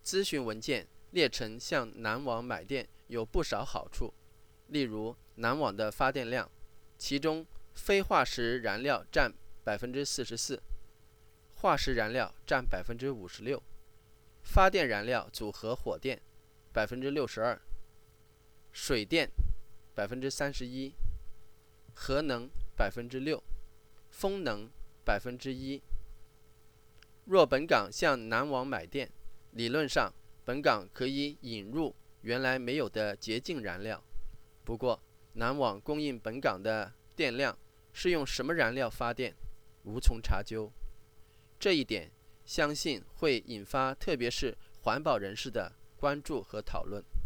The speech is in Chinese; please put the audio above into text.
咨询文件列成向南网买电有不少好处，例如南网的发电量，其中非化石燃料占44%，化石燃料占56%，发电燃料组合火电62%，水电31%，核能6%，风能1%。若本港向南网买电，理论上本港可以引入原来没有的洁净燃料，不过南网供应本港的电量是用什么燃料发电，无从查究。这一点相信会引发特别是环保人士的关注和讨论。